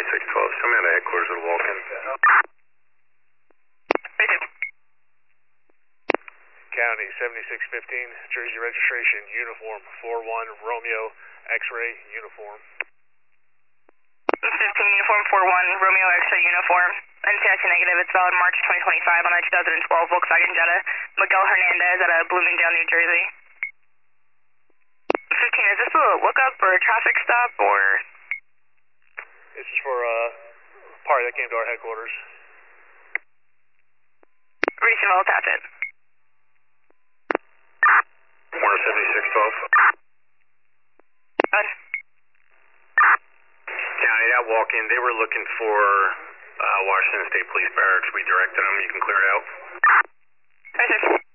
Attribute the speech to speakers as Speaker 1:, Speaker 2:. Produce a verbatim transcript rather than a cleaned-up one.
Speaker 1: seventy-six twelve. Show me on the headquarters of the walk-in.
Speaker 2: County seventy-six fifteen, Jersey registration, uniform, four one, Romeo, X-ray, uniform.
Speaker 3: fifteen uniform, four one, Romeo, X-ray, uniform. N C I C negative, it's valid March twenty twenty-five on a two thousand twelve Volkswagen Jetta. Miguel Hernandez at a Bloomingdale, New Jersey. fifteen, is this a lookup or a traffic stop or?
Speaker 2: This is for a party that came to our headquarters.
Speaker 3: Receive all, attach it.
Speaker 1: Warner seventy-six twelve.
Speaker 3: Good.
Speaker 1: County, that walk-in, they were looking for uh, Washington State Police Barracks. We directed them. You can clear it out.
Speaker 3: Right, sir.